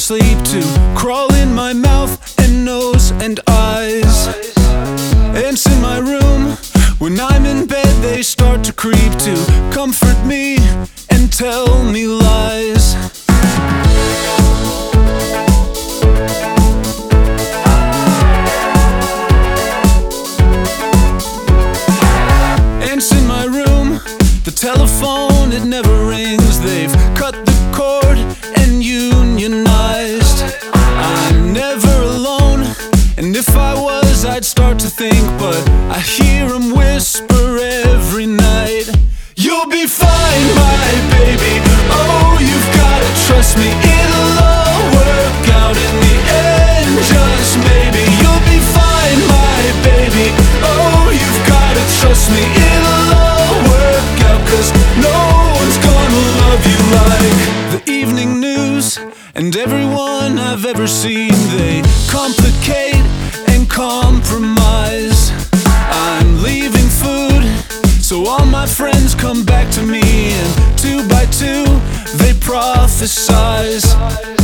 sleep to crawl in my mouth and nose and eyes. Ants in my room, when I'm in bed they start to creep to comfort me and tell me lies. Ants in my room, the telephone, it never rings. They've cut the cord and unionized. I'm never alone, and if I was, I'd start to think, but I hear them whisper every night. You'll be fine, my baby. Oh, you've gotta trust me. It'll all work out in the end, just maybe. You'll be fine, my baby. Oh, you've gotta trust me. It'll all work out, 'cause no one's gonna love you like the evening news and everyone I've ever seen. They complicate and compromise. I'm leaving food, so all my friends come back to me, and two by two they prophesize.